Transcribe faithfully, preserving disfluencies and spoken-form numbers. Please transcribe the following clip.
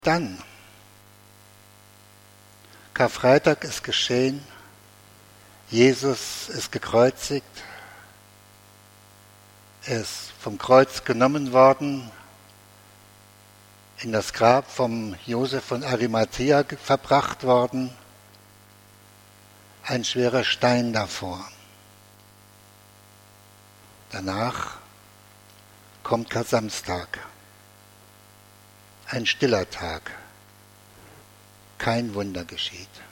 Dann, Karfreitag ist geschehen, Jesus ist gekreuzigt, er ist vom Kreuz genommen worden, in das Grab vom Josef von Arimathea verbracht worden, ein schwerer Stein davor. Danach kommt Kar-Samstag, ein stiller Tag, kein Wunder geschieht.